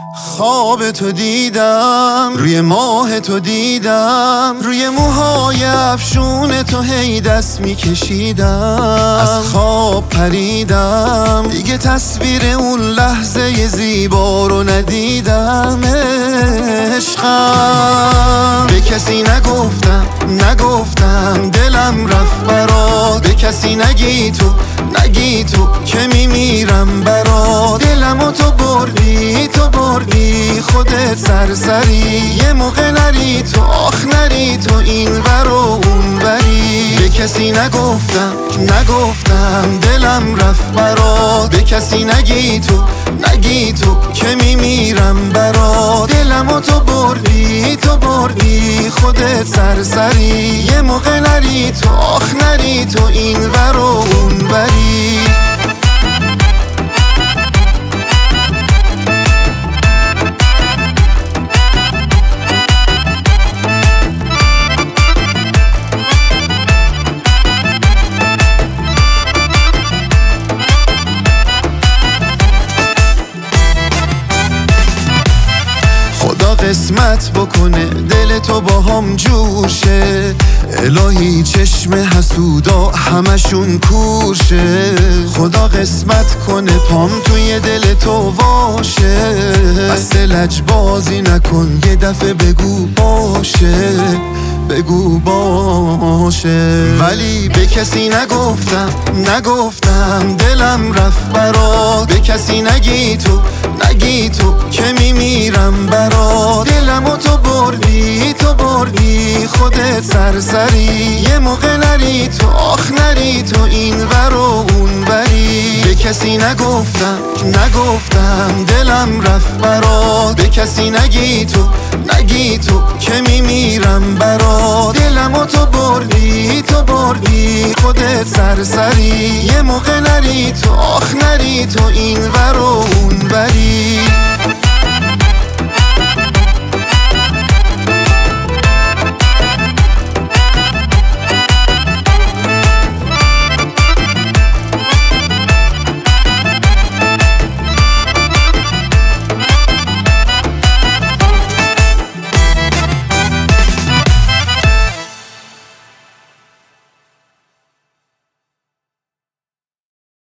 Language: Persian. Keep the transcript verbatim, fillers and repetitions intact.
خواب تو دیدم، روی ماه تو دیدم، روی موهای افشون تو هی دست میکشیدم. از خواب پریدم، دیگه تصویر اون لحظه زیبا رو ندیدم. عشقم به کسی نگفتم، نگفتم دلم رفت برات. به کسی نگی تو، نگی تو که میمیرم برات. دلمو تو بردی، تو بردی خودت سرسری. یه موقع نری تو، آخ نری تو این ور و اون وری. به کسی نگفتم، نگفتم دلم رفت برات. به کسی نگی تو، نگی تو که میمیرم برات. دلمو تو بردی، تو بردی خودت سرسری. یه موقع نری تو، آخ نری تو این ور و اون وری. قسمت بکنه دل تو با هم جوشه. الهی چشم حسودا همشون کورشه. خدا قسمت کنه پام توی دل تو واشه. بس لجبازی نکن یه دفعه بگو باشه، بگو باشه. ولی به کسی نگفتم، نگفتم دلم رفت برات. به کسی نگی تو، نگی تو که میمیرم برات. دلمو تو بردی، تو بردی خودت سرسری. یه موقع نری تو، آخ نری تو این ور و اون وری. به کسی نگفتم، نگفتم دلم رفت برات. به کسی نگی تو، نگی تو که میمیرم برات. دلمو تو بردی، تو بردی خودت سرسری. یه موقع نری تو، آخ نری تو این ور و اون وری.